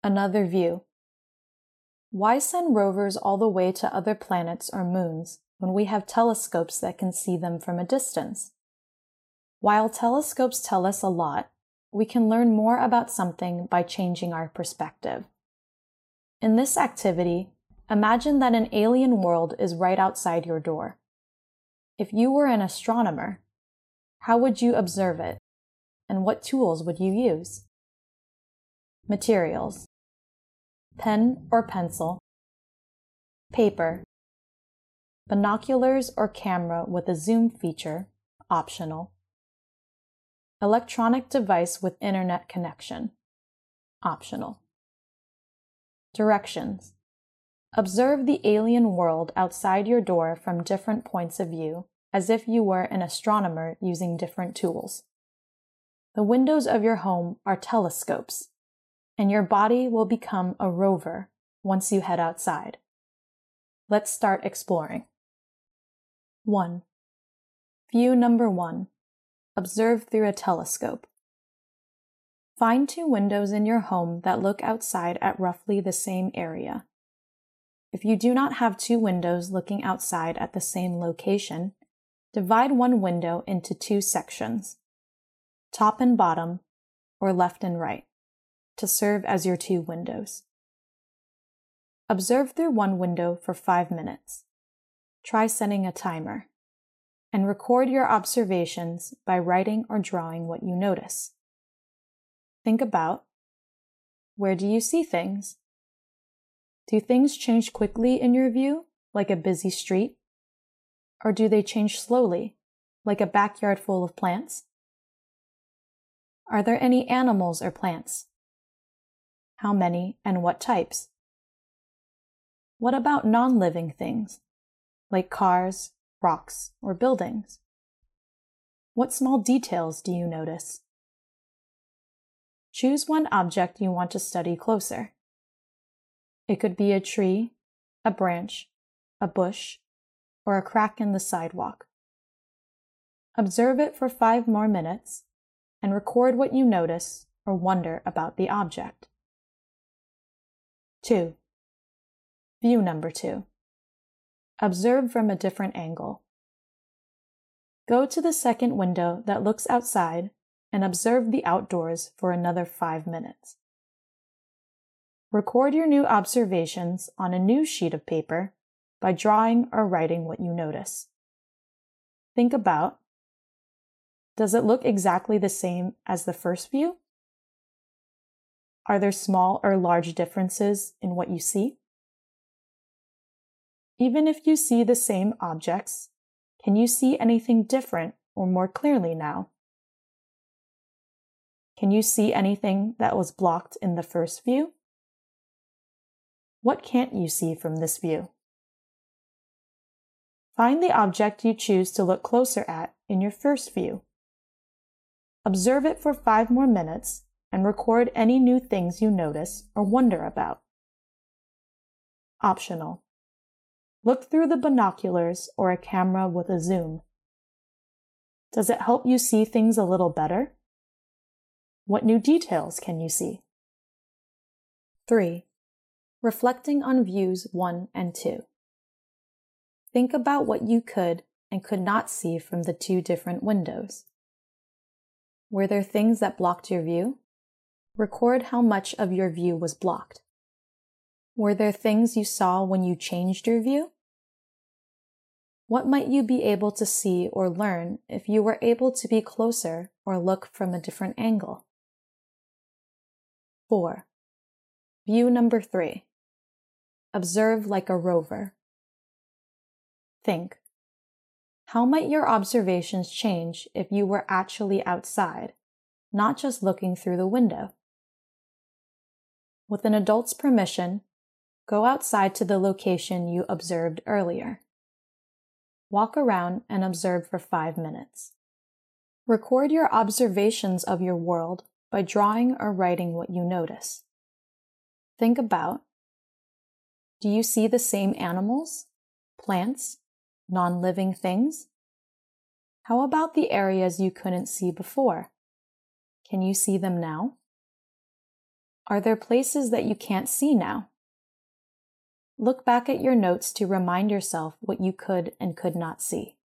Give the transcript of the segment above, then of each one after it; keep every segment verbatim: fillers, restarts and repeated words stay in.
Another view. Why send rovers all the way to other planets or moons when we have telescopes that can see them from a distance? While telescopes tell us a lot, we can learn more about something by changing our perspective. In this activity, imagine that an alien world is right outside your door. If you were an astronomer, how would you observe it, and what tools would you use? Materials: pen or pencil, paper, binoculars or camera with a zoom feature, optional, electronic device with internet connection, optional. Directions: observe the alien world outside your door from different points of view, as if you were an astronomer using different tools. The windows of your home are telescopes, and your body will become a rover once you head outside. Let's start exploring. one. View number one. Observe through a telescope. Find two windows in your home that look outside at roughly the same area. If you do not have two windows looking outside at the same location, divide one window into two sections, top and bottom, or left and right, to serve as your two windows. Observe through one window for five minutes. Try setting a timer, and record your observations by writing or drawing what you notice. Think about: where do you see things? Do things change quickly in your view, like a busy street? Or do they change slowly, like a backyard full of plants? Are there any animals or plants? How many and what types? What about non-living things, like cars, rocks, or buildings? What small details do you notice? Choose one object you want to study closer. It could be a tree, a branch, a bush, or a crack in the sidewalk. Observe it for five more minutes and record what you notice or wonder about the object. two. View number two. Observe from a different angle. Go to the second window that looks outside and observe the outdoors for another five minutes. Record your new observations on a new sheet of paper by drawing or writing what you notice. Think about: does it look exactly the same as the first view? Are there small or large differences in what you see? Even if you see the same objects, can you see anything different or more clearly now? Can you see anything that was blocked in the first view? What can't you see from this view? Find the object you choose to look closer at in your first view. Observe it for five more minutes and record any new things you notice or wonder about. Optional. Look through the binoculars or a camera with a zoom. Does it help you see things a little better? What new details can you see? three. Reflecting on views one and two. Think about what you could and could not see from the two different windows. Were there things that blocked your view? Record how much of your view was blocked. Were there things you saw when you changed your view? What might you be able to see or learn if you were able to be closer or look from a different angle? four. View number three. Observe like a rover. Think: how might your observations change if you were actually outside, not just looking through the window? With an adult's permission, go outside to the location you observed earlier. Walk around and observe for five minutes. Record your observations of your world by drawing or writing what you notice. Think about: do you see the same animals, plants, non-living things? How about the areas you couldn't see before? Can you see them now? Are there places that you can't see now? Look back at your notes to remind yourself what you could and could not see.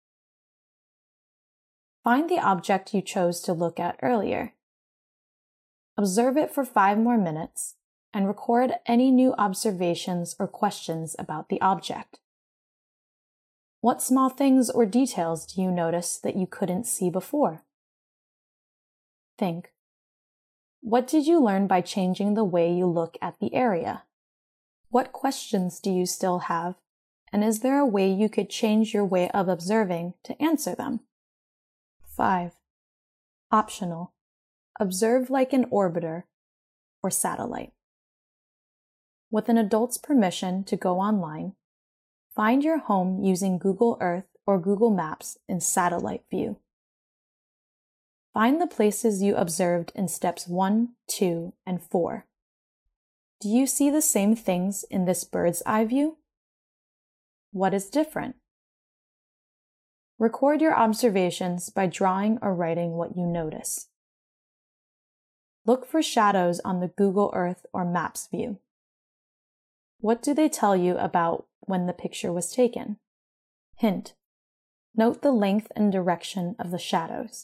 Find the object you chose to look at earlier. Observe it for five more minutes and record any new observations or questions about the object. What small things or details do you notice that you couldn't see before? Think. What did you learn by changing the way you look at the area? What questions do you still have, and is there a way you could change your way of observing to answer them? five. Optional. Observe like an orbiter or satellite. With an adult's permission to go online, find your home using Google Earth or Google Maps in satellite view. Find the places you observed in steps one, two, and four. Do you see the same things in this bird's eye view? What is different? Record your observations by drawing or writing what you notice. Look for shadows on the Google Earth or Maps view. What do they tell you about when the picture was taken? Hint. Note the length and direction of the shadows.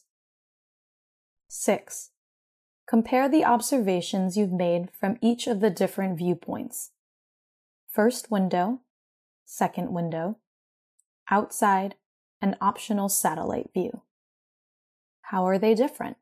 six. Compare the observations you've made from each of the different viewpoints. First window, second window, outside, and optional satellite view. How are they different?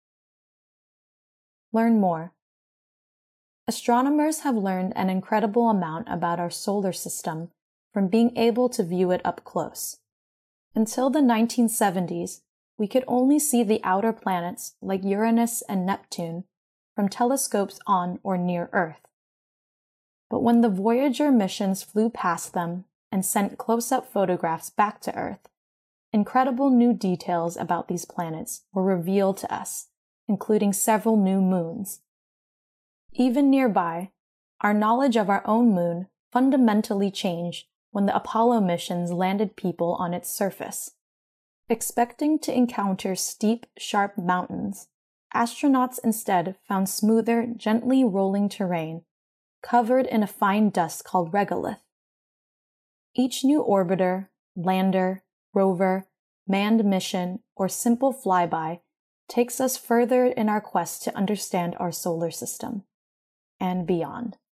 Learn more. Astronomers have learned an incredible amount about our solar system from being able to view it up close. Until the nineteen seventies, we could only see the outer planets like Uranus and Neptune from telescopes on or near Earth. But when the Voyager missions flew past them and sent close-up photographs back to Earth, incredible new details about these planets were revealed to us, including several new moons. Even nearby, our knowledge of our own moon fundamentally changed when the Apollo missions landed people on its surface. Expecting to encounter steep, sharp mountains, astronauts instead found smoother, gently rolling terrain, covered in a fine dust called regolith. Each new orbiter, lander, rover, manned mission, or simple flyby takes us further in our quest to understand our solar system and beyond.